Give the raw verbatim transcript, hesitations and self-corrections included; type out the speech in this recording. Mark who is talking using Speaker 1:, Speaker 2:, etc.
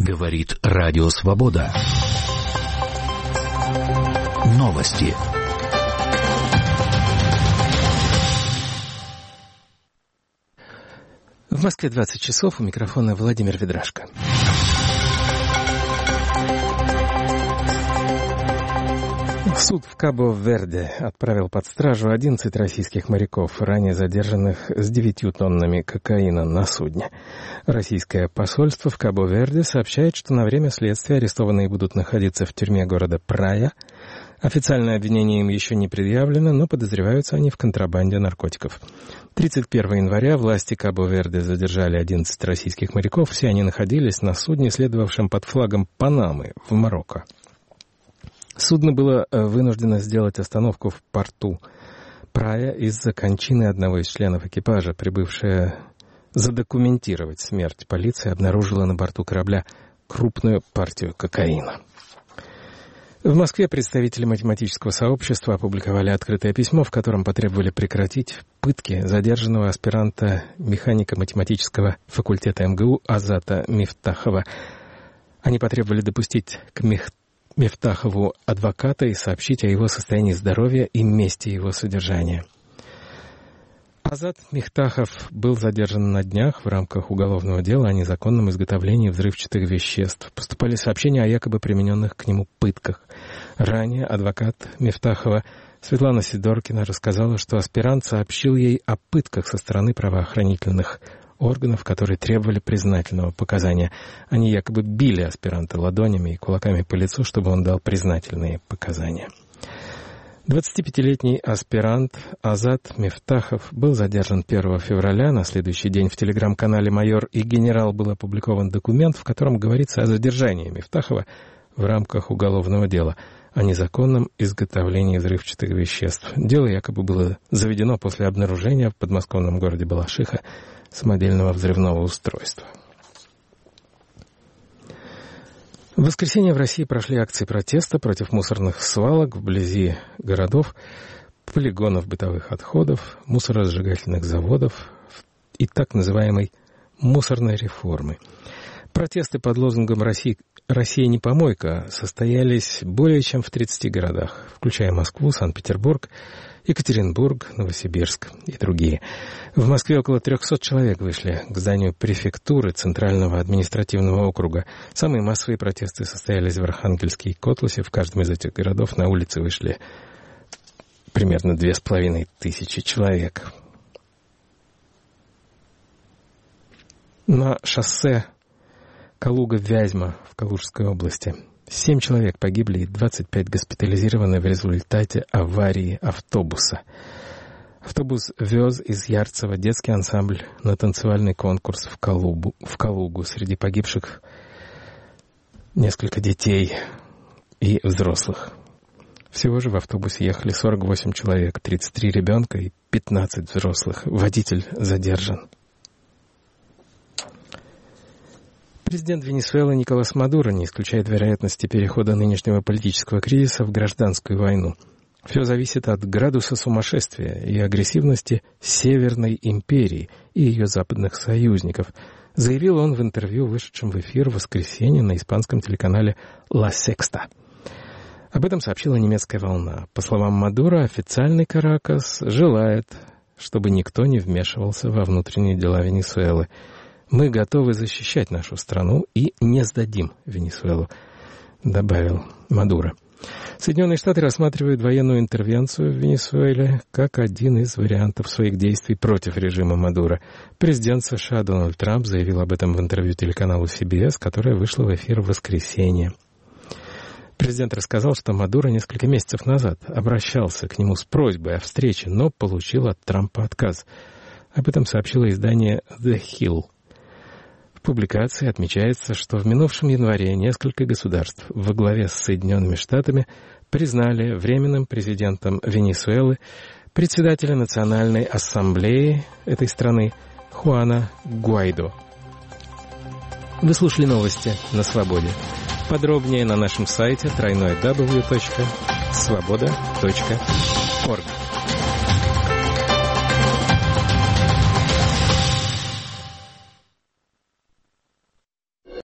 Speaker 1: Говорит Радио Свобода. Новости.
Speaker 2: В Москве двадцать часов, у микрофона Владимир Ведрашко. Суд в Кабо-Верде отправил под стражу одиннадцать российских моряков, ранее задержанных с девятью тоннами кокаина на судне. Российское посольство в Кабо-Верде сообщает, что на время следствия арестованные будут находиться в тюрьме города Прая. Официальное обвинение им еще не предъявлено, но подозреваются они в контрабанде наркотиков. тридцать первого января власти Кабо-Верде задержали одиннадцать российских моряков. Все они находились на судне, следовавшем под флагом Панамы в Марокко. Судно было вынуждено сделать остановку в порту Прая из-за кончины одного из членов экипажа. Прибывшая задокументировать смерть полиция обнаружила на борту корабля крупную партию кокаина. В Москве представители математического сообщества опубликовали открытое письмо, в котором потребовали прекратить пытки задержанного аспиранта механико-математического факультета эм гэ у Азата Мифтахова. Они потребовали допустить к Мифтахову Мифтахову адвоката и сообщить о его состоянии здоровья и месте его содержания. Азат Мифтахов был задержан на днях в рамках уголовного дела о незаконном изготовлении взрывчатых веществ. Поступали сообщения о якобы примененных к нему пытках. Ранее адвокат Мифтахова Светлана Сидоркина рассказала, что аспирант сообщил ей о пытках со стороны правоохранительных органов, которые требовали признательного показания. Они якобы били аспиранта ладонями и кулаками по лицу, чтобы он дал признательные показания. двадцатипятилетний аспирант Азат Мифтахов был задержан первого февраля. На следующий день в телеграм-канале «Майор и генерал» был опубликован документ, в котором говорится о задержании Мифтахова в рамках уголовного дела о незаконном изготовлении взрывчатых веществ. Дело якобы было заведено после обнаружения в подмосковном городе Балашиха самодельного взрывного устройства. В воскресенье в России прошли акции протеста против мусорных свалок вблизи городов, полигонов бытовых отходов, мусоросжигательных заводов и так называемой мусорной реформы. Протесты под лозунгом «Россия, Россия не помойка» состоялись более чем в тридцати городах, включая Москву, Санкт-Петербург, Екатеринбург, Новосибирск и другие. В Москве около трехсот человек вышли к зданию префектуры Центрального административного округа. Самые массовые протесты состоялись в Архангельске и Котласе. В каждом из этих городов на улице вышли примерно две с половиной тысячи человек. На шоссе Калуга-Вязьма в Калужской области Семь человек погибли и двадцать пять госпитализированы в результате аварии автобуса. Автобус вез из Ярцево детский ансамбль на танцевальный конкурс в Калугу. В Калугу. Среди погибших несколько детей и взрослых. Всего же в автобусе ехали сорок восемь человек, тридцать три ребенка и пятнадцать взрослых. Водитель задержан. Президент Венесуэлы Николас Мадуро не исключает вероятности перехода нынешнего политического кризиса в гражданскую войну. Все зависит от градуса сумасшествия и агрессивности Северной империи и ее западных союзников, заявил он в интервью, вышедшем в эфир в воскресенье на испанском телеканале «Ла Секста». Об этом сообщила немецкая «Волна». По словам Мадуро, официальный Каракас желает, чтобы никто не вмешивался во внутренние дела Венесуэлы. «Мы готовы защищать нашу страну и не сдадим Венесуэлу», — добавил Мадуро. Соединенные Штаты рассматривают военную интервенцию в Венесуэле как один из вариантов своих действий против режима Мадуро. Президент США Дональд Трамп заявил об этом в интервью телеканалу си би эс, которое вышло в эфир в воскресенье. Президент рассказал, что Мадуро несколько месяцев назад обращался к нему с просьбой о встрече, но получил от Трампа отказ. Об этом сообщило издание The Hill. В публикации отмечается, что в минувшем январе несколько государств во главе с Соединенными Штатами признали временным президентом Венесуэлы председателя Национальной ассамблеи этой страны Хуана Гуайдо. Вы слушали новости на Свободе. Подробнее на нашем сайте дабл ю дабл ю дабл ю точка свобода точка орг.